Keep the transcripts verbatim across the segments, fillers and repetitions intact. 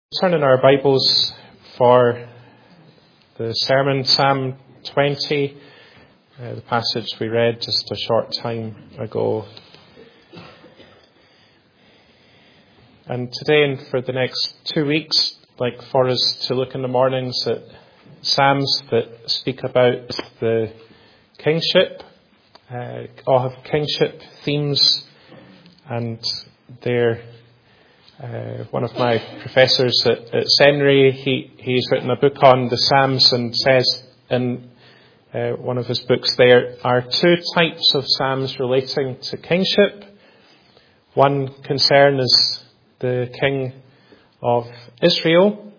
Turn in our Bibles for the sermon, Psalm twenty, uh, the passage we read just a short time ago. And today and for the next two weeks, I'd like for us to look in the mornings at psalms that speak about the kingship, uh, all have kingship themes, and they're Uh, one of my professors at, at seminary, he, he's written a book on the Psalms and says in uh, one of his books there are two types of Psalms relating to kingship. One concern is the King of Israel,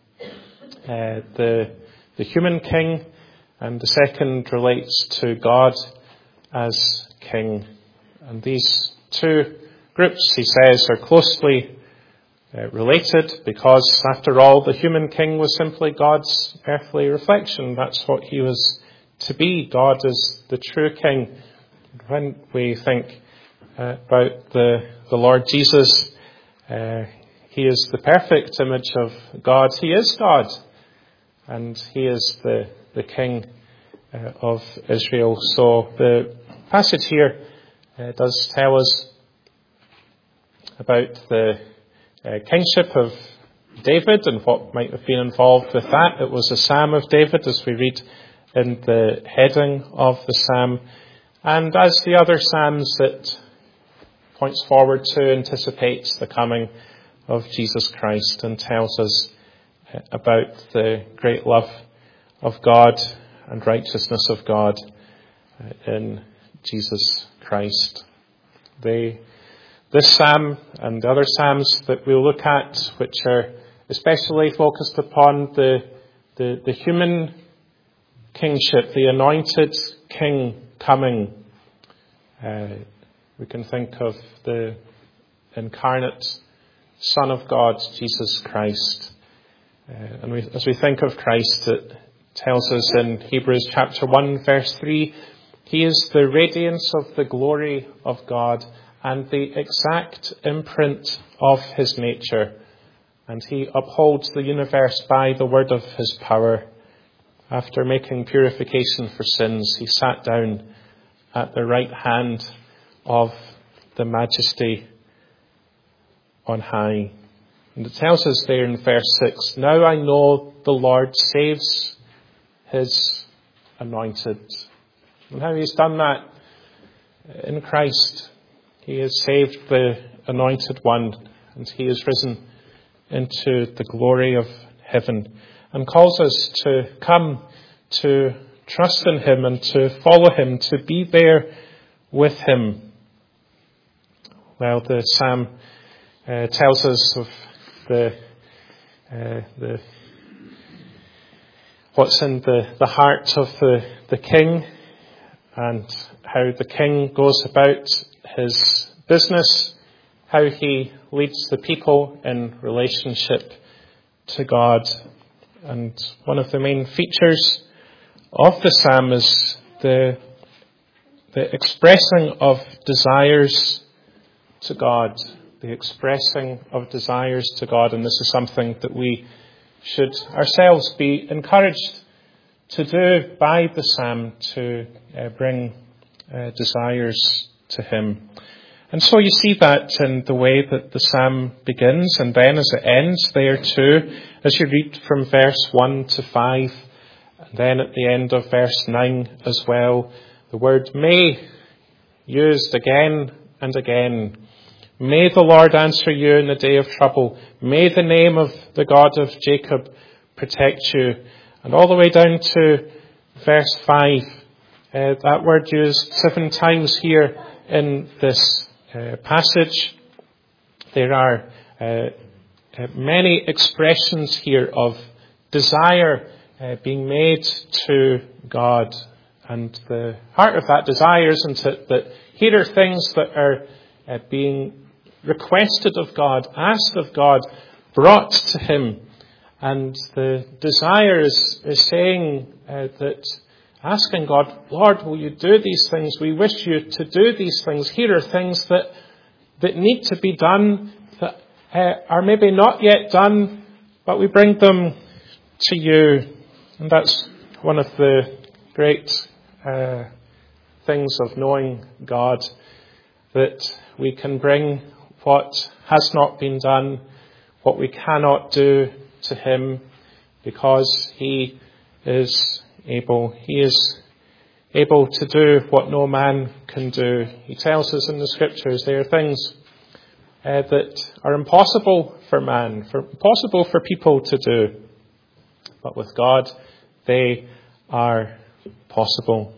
uh, the, the human king, and the second relates to God as king. And these two groups, he says, are closely Uh, related because, after all, the human king was simply God's earthly reflection. That's what he was to be. God is the true king. When we think uh, about the, the Lord Jesus, uh, he is the perfect image of God. He is God, and he is the, the king uh, of Israel. So the passage here uh, does tell us about the Uh, kingship of David and what might have been involved with that. It was a psalm of David, as we read in the heading of the psalm. And as the other psalms, it points forward to, anticipates the coming of Jesus Christ and tells us uh, about the great love of God and righteousness of God uh, in Jesus Christ. They This psalm and the other psalms that we'll look at, which are especially focused upon the, the, the human kingship, the anointed king coming. Uh, we can think of the incarnate Son of God, Jesus Christ. Uh, and we, as we think of Christ, it tells us in Hebrews chapter one, verse three, he is the radiance of the glory of God and the exact imprint of his nature, and he upholds the universe by the word of his power. After making purification for sins, he sat down at the right hand of the Majesty on high. And it tells us there in verse six, now I know the Lord saves his anointed. And how he's done that in Christ. He has saved the anointed one, and he is risen into the glory of heaven and calls us to come to trust in him and to follow him, to be there with him. Well, the psalm uh, tells us of the uh, the what's in the, the heart of the, the king, and how the king goes about his business, how he leads the people in relationship to God. And one of the main features of the psalm is the, the expressing of desires to God, the expressing of desires to God. And this is something that we should ourselves be encouraged to do by the psalm, to uh, bring uh, desires to him. And so you see that in the way that the psalm begins and then as it ends there too, as you read from verse one to five, and then at the end of verse nine as well, the word may used again and again. May the Lord answer you in the day of trouble. May the name of the God of Jacob protect you. And all the way down to verse five, uh, that word used seven times here in this uh, passage. There are uh, uh, many expressions here of desire uh, being made to God. And the heart of that desire, isn't it, that here are things that are uh, being requested of God, asked of God, brought to him. And the desire is, is saying uh, that, asking God, Lord, will you do these things? We wish you to do these things. Here are things that, that need to be done, that uh, are maybe not yet done, But we bring them to you, and that's one of the great uh, things of knowing God, that we can bring what has not been done, what we cannot do to him, because he is able. He is able to do what no man can do. He tells us in the scriptures there are things uh, that are impossible for man, for, impossible for people to do. But with God, they are possible.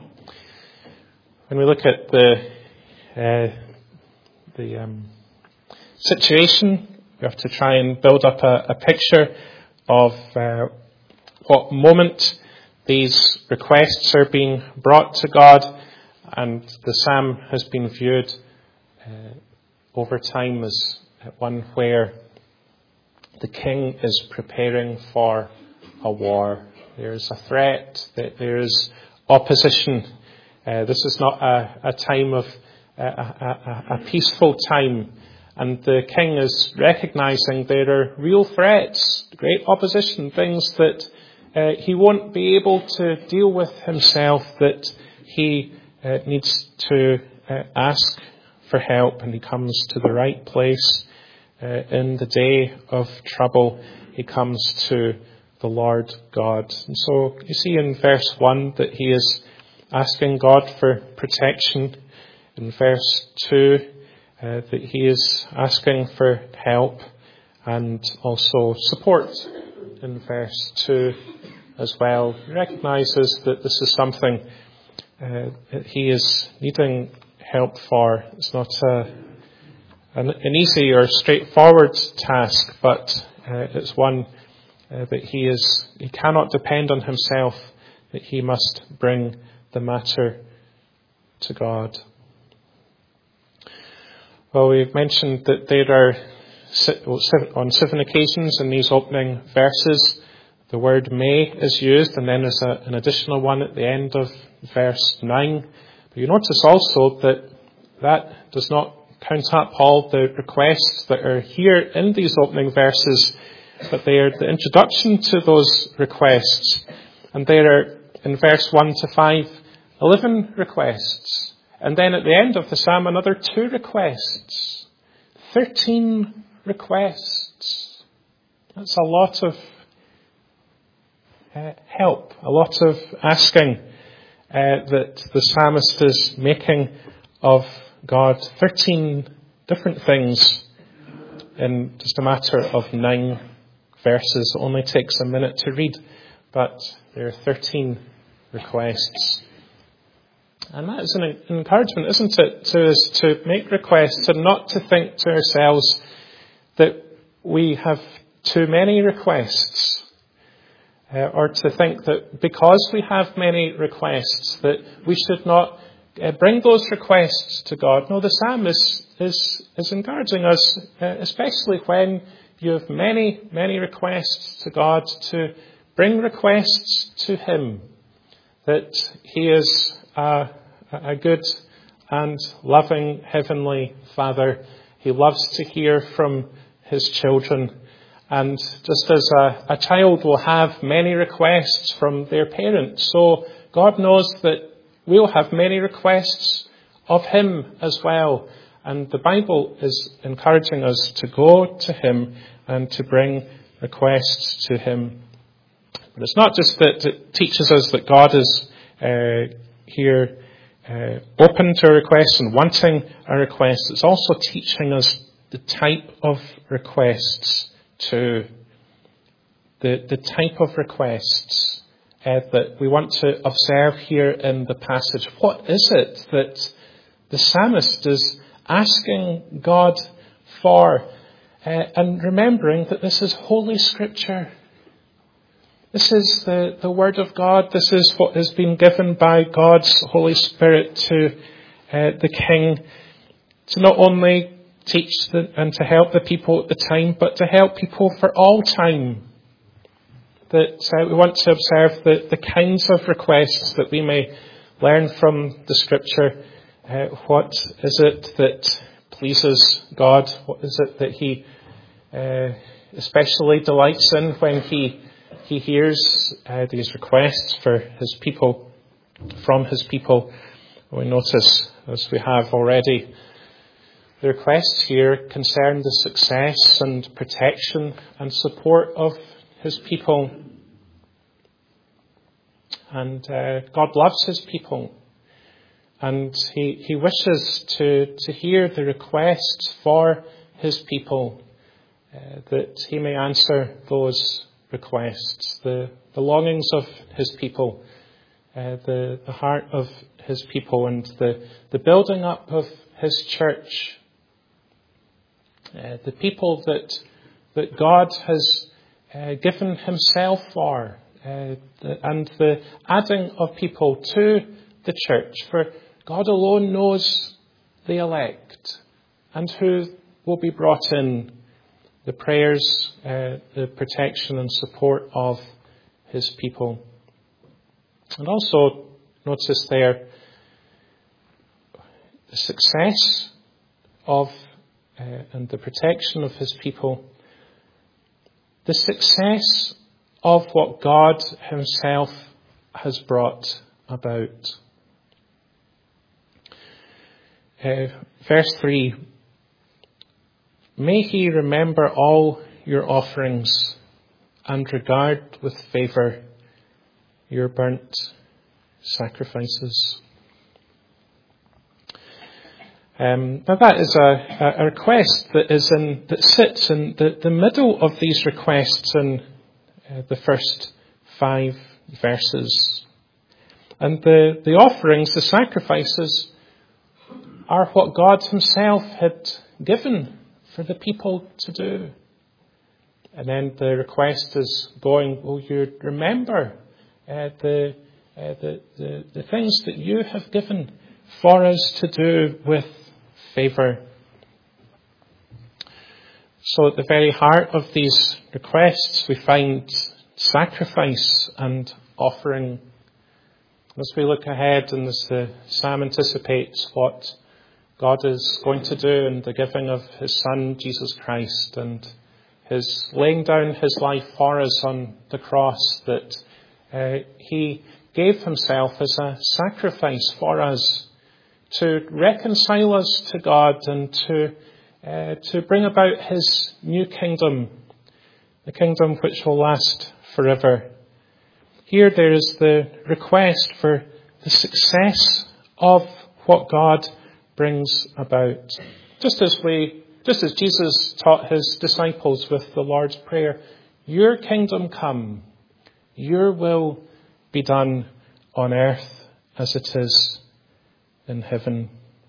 When we look at the uh, the um, situation, we have to try and build up a, a picture of uh, what moment these requests are being brought to God, and the psalm has been viewed uh, over time as one where the king is preparing for a war. There's a threat, that there is opposition. Uh, this is not a, a time of uh, a, a, a peaceful time. And the king is recognizing there are real threats, great opposition, things that uh, he won't be able to deal with himself, that he uh, needs to uh, ask for help, and he comes to the right place. Uh, in the day of trouble, he comes to the Lord God. And so you see in verse one that he is asking God for protection. In verse two, Uh, that he is asking for help and also support in verse two as well. He recognises that this is something uh, that he is needing help for. It's not a, an, an easy or straightforward task, but uh, it's one uh, that he is he cannot depend on himself, that he must bring the matter to God. Well, we've mentioned that there are, on seven occasions in these opening verses, the word may is used, and then there's a, an additional one at the end of verse nine. But you notice also that that does not count up all the requests that are here in these opening verses, but they are the introduction to those requests. And there are, in verse one to five, eleven requests. And then at the end of the psalm, another two requests. Thirteen requests. That's a lot of uh, help, a lot of asking uh, that the psalmist is making of God. Thirteen different things in just a matter of nine verses. It only takes a minute to read, but there are thirteen requests. And that is an encouragement, isn't it, to us to make requests and not to think to ourselves that we have too many requests, uh, or to think that because we have many requests that we should not uh, bring those requests to God. No, the psalm is, is, is encouraging us, uh, especially when you have many, many requests to God, to bring requests to him, that he is a, a good and loving Heavenly Father. He loves to hear from his children. And just as a, a child will have many requests from their parents, so God knows that we'll have many requests of him as well. And the Bible is encouraging us to go to him and to bring requests to him. But it's not just that it teaches us that God is uh, here uh, open to our requests and wanting our requests. It's also teaching us the type of requests too. The, the type of requests uh, that we want to observe here in the passage. What is it that the psalmist is asking God for? Uh, and remembering that this is Holy Scripture. This is the, the Word of God. This is what has been given by God's Holy Spirit to uh, the King to not only teach the, and to help the people at the time, but to help people for all time. That uh, we want to observe the, the kinds of requests that we may learn from the Scripture. Uh, what is it that pleases God? What is it that He uh, especially delights in when he he hears uh, these requests for his people, from his people. We notice, as we have already, the requests here concern the success and protection and support of his people. And uh, God loves his people. And he, he wishes to, to hear the requests for his people, uh, that he may answer those requests, the, the longings of his people, uh, the, the heart of his people, and the, the building up of his church. Uh, the people that, that God has uh, given himself for, uh, the, and the adding of people to the church. For God alone knows the elect and who will be brought in, the prayers, uh, the protection and support of his people. And also notice there the success of uh, and the protection of his people, the success of what God himself has brought about. Uh, verse three, may he remember all your offerings and regard with favour your burnt sacrifices. Um, now that is a, a request that is in that sits in the, the middle of these requests in uh, the first five verses. And the, the offerings, the sacrifices, are what God himself had given for the people to do. And then the request is going, will you remember uh, the, uh, the, the, the things that you have given for us to do with favour? So at the very heart of these requests we find sacrifice and offering. As we look ahead and as the psalm anticipates what God is going to do in the giving of his Son, Jesus Christ, and his laying down his life for us on the cross, that uh, he gave himself as a sacrifice for us to reconcile us to God and to uh, to bring about his new kingdom, the kingdom which will last forever. Here there is the request for the success of what God brings about. Just as we, just as Jesus taught his disciples with the Lord's Prayer, your kingdom come, your will be done on earth as it is in heaven.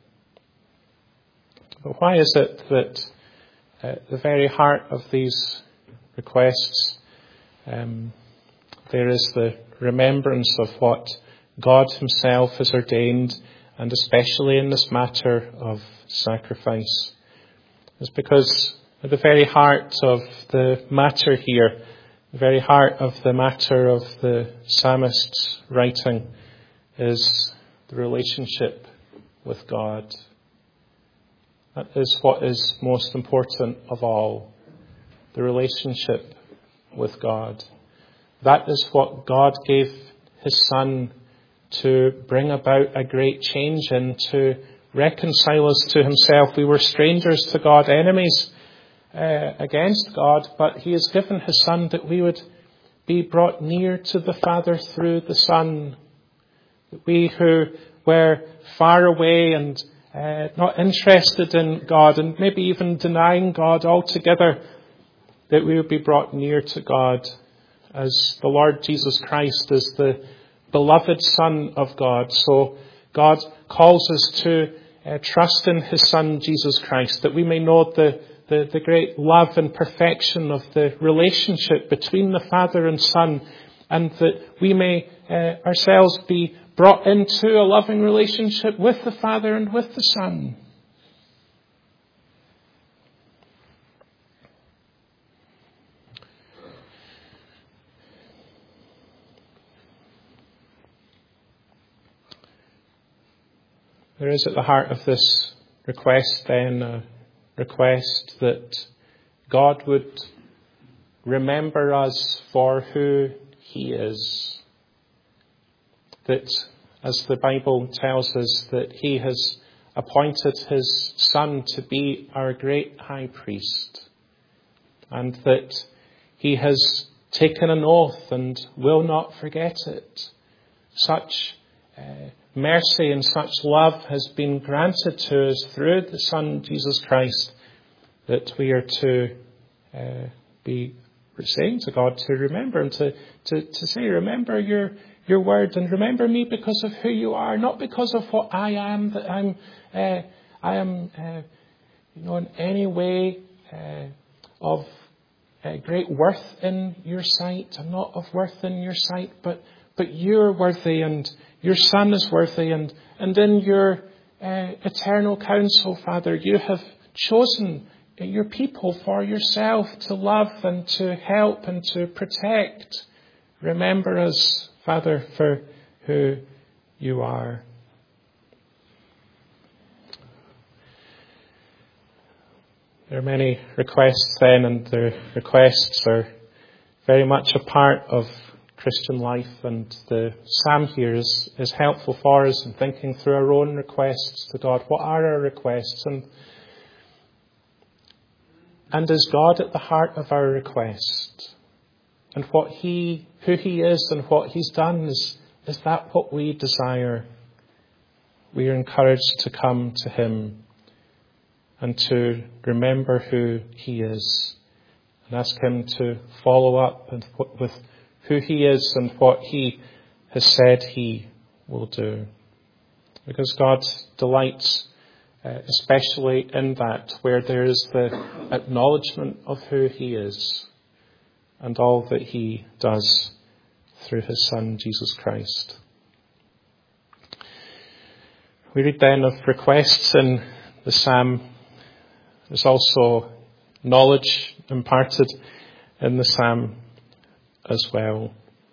But why is it that at the very heart of these requests um, there is the remembrance of what God himself has ordained, and especially in this matter of sacrifice? It's because at the very heart of the matter here, the very heart of the matter of the psalmist's writing, is the relationship with God. That is what is most important of all, the relationship with God. That is what God gave his Son to bring about a great change in, to reconcile us to himself. We were strangers to God, enemies uh, against God, but he has given his Son that we would be brought near to the Father through the Son. That we who were far away and uh, not interested in God, and maybe even denying God altogether, that we would be brought near to God, as the Lord Jesus Christ is the beloved Son of God. So God calls us to uh, trust in his Son, Jesus Christ, that we may know the, the, the great love and perfection of the relationship between the Father and Son, and that we may uh, ourselves be brought into a loving relationship with the Father and with the Son. There is at the heart of this request then a request that God would remember us for who he is. That, as the Bible tells us, that he has appointed his Son to be our great high priest, and that he has taken an oath and will not forget it. Such uh, mercy and such love has been granted to us through the Son, Jesus Christ, that we are to uh, be saying to God to remember and to, to, to say, remember your your word and remember me because of who you are, not because of what I am, that I'm uh, I am uh, you know in any way uh, of uh, great worth in your sight. I'm not of worth in your sight, but but you're worthy and your Son is worthy, and and in your uh, eternal counsel, Father, you have chosen your people for yourself to love and to help and to protect. Remember us, Father, for who you are. There are many requests then, and the requests are very much a part of Christian life, and the psalm here is, is helpful for us in thinking through our own requests to God. What are our requests? And And is God at the heart of our request? And what he, who he is and what he's done, is, is that what we desire? We are encouraged to come to him and to remember who he is and ask him to follow up and with who he is and what he has said he will do. Because God delights Uh, especially in that, where there is the acknowledgement of who he is and all that he does through his Son, Jesus Christ. We read then of requests in the psalm. There's also knowledge imparted in the psalm as well.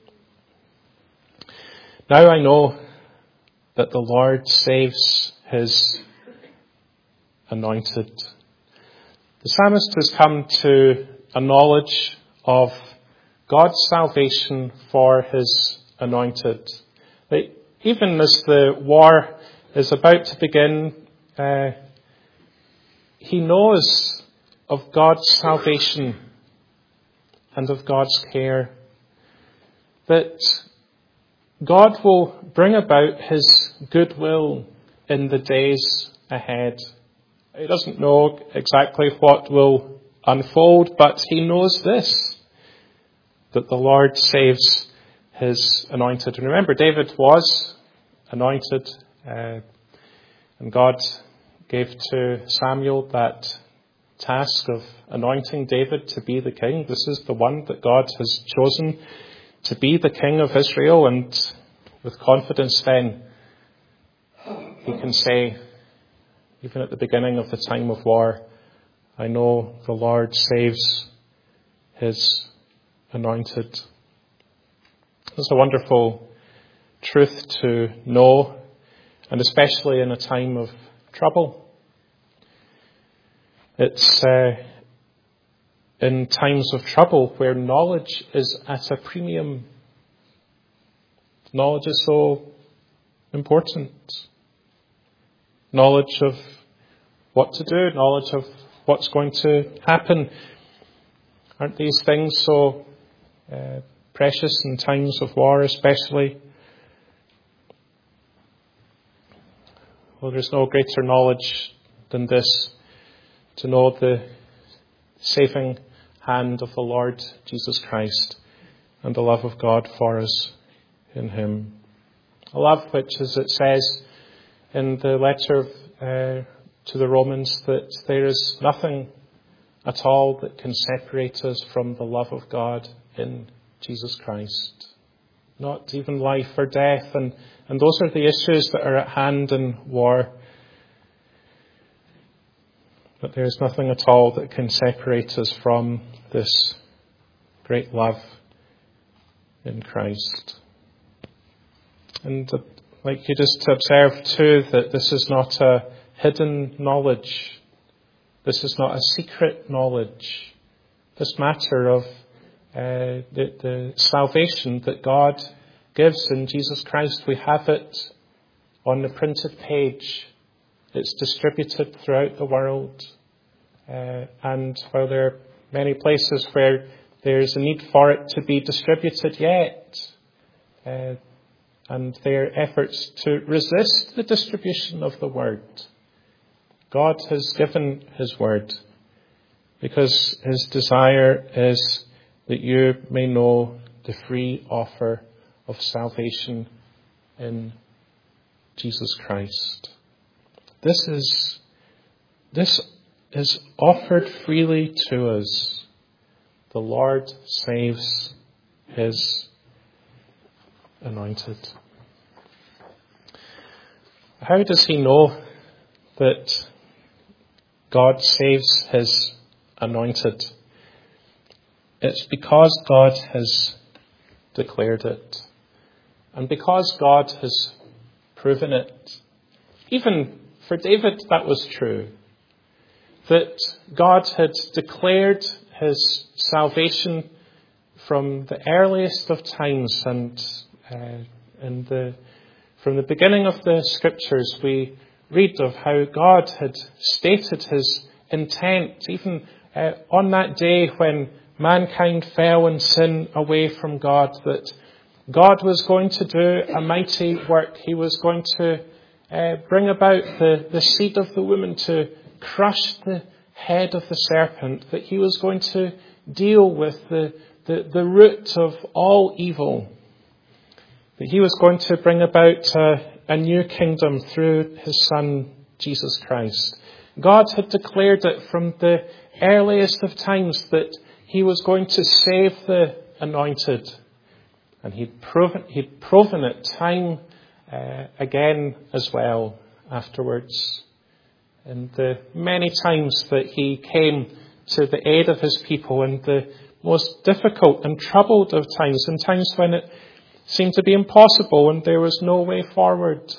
Now I know that the Lord saves his anointed. The psalmist has come to a knowledge of God's salvation for his anointed. That even as the war is about to begin, uh, he knows of God's salvation and of God's care. That God will bring about his goodwill in the days ahead. He doesn't know exactly what will unfold, but he knows this, that the Lord saves his anointed. And remember, David was anointed, uh, and God gave to Samuel that task of anointing David to be the king. This is the one that God has chosen to be the king of Israel, and with confidence then he can say, even at the beginning of the time of war, I know the Lord saves his anointed. It's a wonderful truth to know, and especially in a time of trouble. It's uh, in times of trouble where knowledge is at a premium. Knowledge is so important. Knowledge of what to do, knowledge of what's going to happen. Aren't these things so uh, precious in times of war especially? Well, there's no greater knowledge than this, to know the saving hand of the Lord Jesus Christ and the love of God for us in him. A love which, as it says in the letter uh, to the Romans, that there is nothing at all that can separate us from the love of God in Jesus Christ. Not even life or death, and, and those are the issues that are at hand in war. But there is nothing at all that can separate us from this great love in Christ. And uh, I'd like you just to observe too that this is not a hidden knowledge. This is not a secret knowledge. This matter of uh, the, the salvation that God gives in Jesus Christ. We have it on the printed page. It's distributed throughout the world. Uh, and while there are many places where there's a need for it to be distributed yet, uh, and there are efforts to resist the distribution of the word, God has given his word because his desire is that you may know the free offer of salvation in Jesus Christ. This is, this is offered freely to us. The Lord saves his anointed. How does he know that God saves his anointed? It's because God has declared it. And because God has proven it. Even for David, that was true. That God had declared his salvation from the earliest of times, and uh, in the from the beginning of the scriptures we read of how God had stated his intent, even uh, on that day when mankind fell in sin away from God, that God was going to do a mighty work. He was going to uh, bring about the, the seed of the woman to crush the head of the serpent, that he was going to deal with the, the, the root of all evil, that he was going to bring about uh, a new kingdom through his Son, Jesus Christ. God had declared it from the earliest of times that he was going to save the anointed. And he'd proven, he'd proven it time uh, again as well afterwards. And the many times that he came to the aid of his people in the most difficult and troubled of times, in times when it seemed to be impossible and there was no way forward.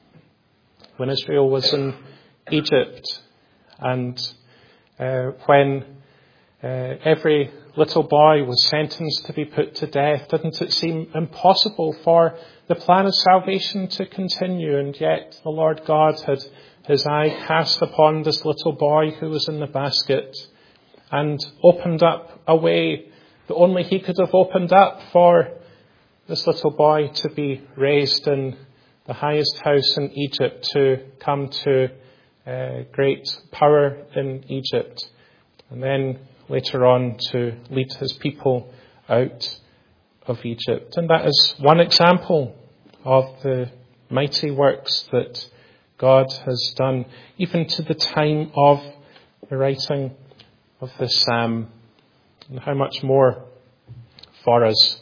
When Israel was in Egypt, and uh, when uh, every little boy was sentenced to be put to death, didn't it seem impossible for the plan of salvation to continue? And yet the Lord God had his eye cast upon this little boy who was in the basket and opened up a way that only he could have opened up for this little boy to be raised in the highest house in Egypt, to come to uh, great power in Egypt, and then later on to lead his people out of Egypt. And that is one example of the mighty works that God has done, even to the time of the writing of this psalm. And how much more for us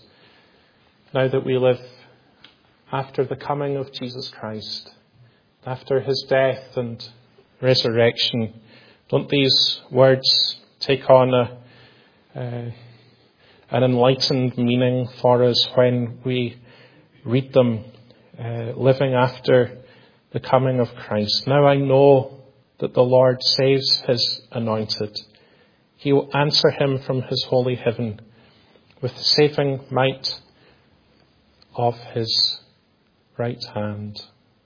now that we live after the coming of Jesus Christ, after his death and resurrection. Don't these words take on a, uh, an enlightened meaning for us when we read them, uh, living after the coming of Christ? Now I know that the Lord saves his anointed. He will answer him from his holy heaven with the saving might of his right hand.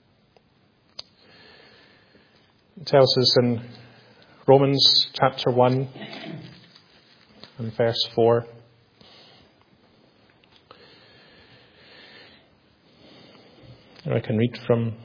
It tells us in Romans chapter one and verse four. I can read from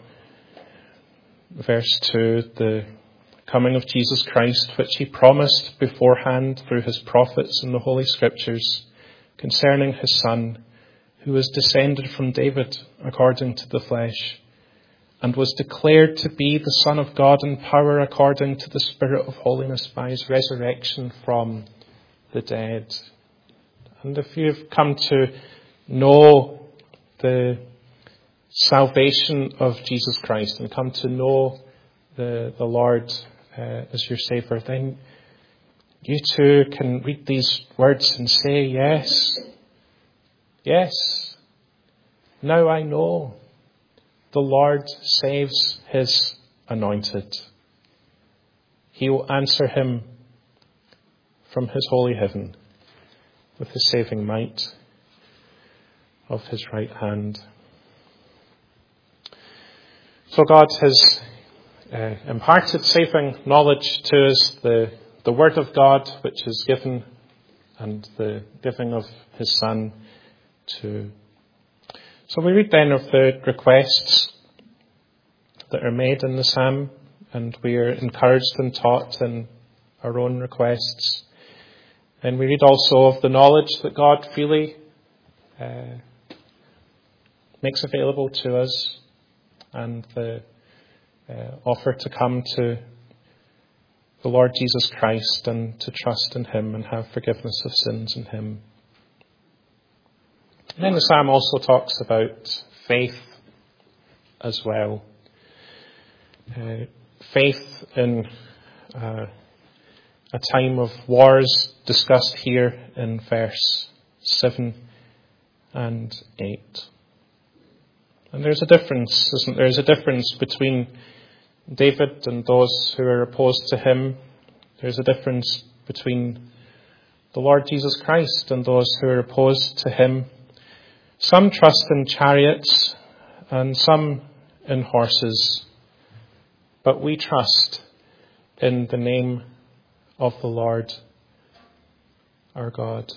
verse two, the coming of Jesus Christ, which he promised beforehand through his prophets in the Holy Scriptures, concerning his Son, who was descended from David according to the flesh, and was declared to be the Son of God in power according to the Spirit of holiness by his resurrection from the dead. And if you've come to know the salvation of Jesus Christ and come to know the, the Lord uh, as your Saviour, then you too can read these words and say, yes, yes, now I know the Lord saves his anointed. He will answer him from his holy heaven with the saving might of his right hand. So God has uh, imparted saving knowledge to us, the, the Word of God which is given, and the giving of his Son too. So we read then of the requests that are made in the psalm, and we are encouraged and taught in our own requests. And we read also of the knowledge that God freely uh, makes available to us, and the uh, offer to come to the Lord Jesus Christ and to trust in him and have forgiveness of sins in him. And then the psalm also talks about faith as well. Uh, faith in uh, a time of wars discussed here in verse seven and eight. And there's a difference, isn't there? There's a difference between David and those who are opposed to him. There's a difference between the Lord Jesus Christ and those who are opposed to him. Some trust in chariots and some in horses, but we trust in the name of the Lord our God.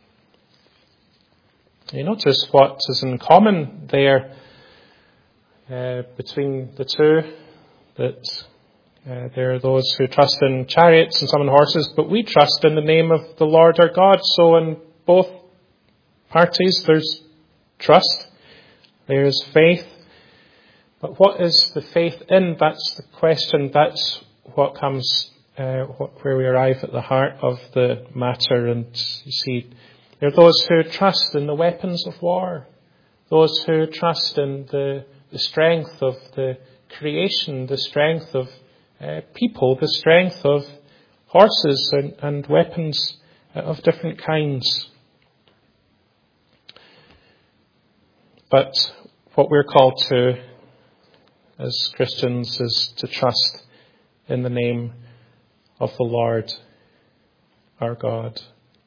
You notice what is in common there uh, between the two, that uh, there are those who trust in chariots and some in horses, but we trust in the name of the Lord our God. So in both parties there's trust, there's faith. But what is the faith in? That's the question. That's what comes, uh, what, where we arrive at the heart of the matter. And you see, there are those who trust in the weapons of war, those who trust in the, the strength of the creation, the strength of uh, people, the strength of horses and, and weapons of different kinds. But what we're called to as Christians is to trust in the name of the Lord our God,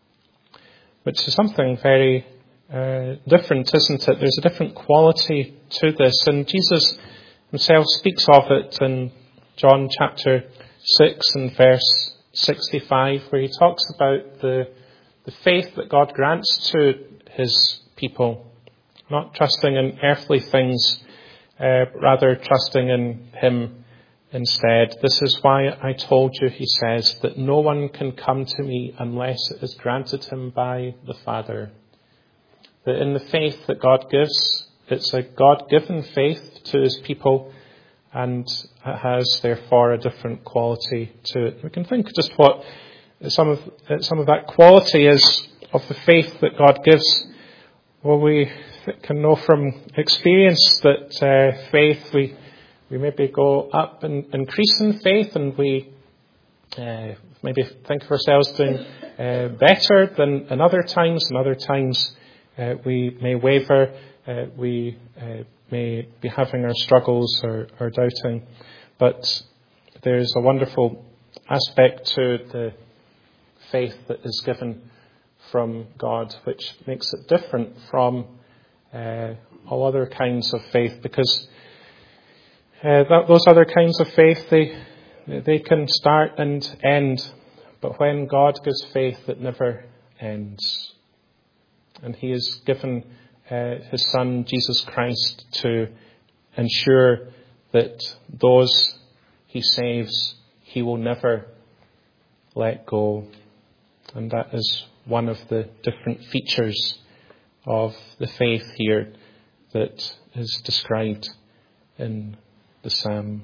which is something very uh, different, isn't it? There's a different quality to this, and Jesus himself speaks of it in John chapter six and verse sixty-five, where he talks about the, the faith that God grants to his people, not trusting in earthly things, uh, rather trusting in him instead. This is why I told you, he says, that no one can come to me unless it is granted him by the Father. That in the faith that God gives, it's a God-given faith to his people, and it has therefore a different quality to it. We can think just what some of some of that quality is of the faith that God gives. Well, we can know from experience that uh, faith, we we maybe go up and increase in faith, and we uh, maybe think of ourselves doing uh, better than in other times, and other times uh, we may waver, uh, we uh, may be having our struggles or, or doubting. But there's a wonderful aspect to the faith that is given from God, which makes it different from uh, all other kinds of faith, because uh, that, those other kinds of faith, they they can start and end, but when God gives faith, it never ends. And he has given uh, his Son, Jesus Christ, to ensure that those he saves, he will never let go. And that is one of the different features of the faith here that is described in the psalm.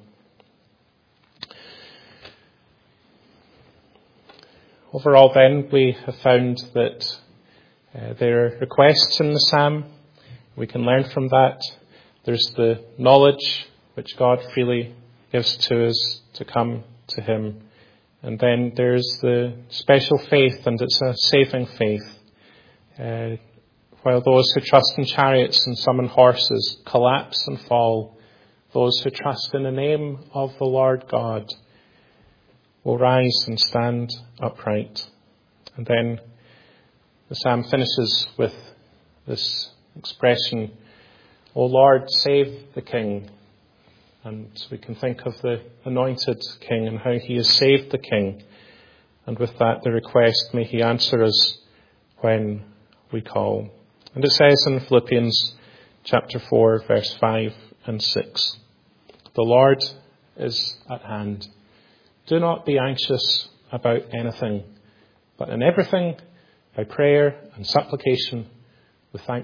Overall then, we have found that uh, there are requests in the psalm. We can learn from that. There's the knowledge which God freely gives to us to come to him. And then there's the special faith, and it's a saving faith. Uh, while those who trust in chariots and some in horses collapse and fall, those who trust in the name of the Lord God will rise and stand upright. And then The psalm finishes with this expression, "O Lord, save the King." And we can think of the anointed King and how he has saved the King. And with that, the request, may he answer us when we call. And it says in Philippians chapter four, verse five and six, "The Lord is at hand. Do not be anxious about anything, but in everything, by prayer and supplication, with thanksgiving,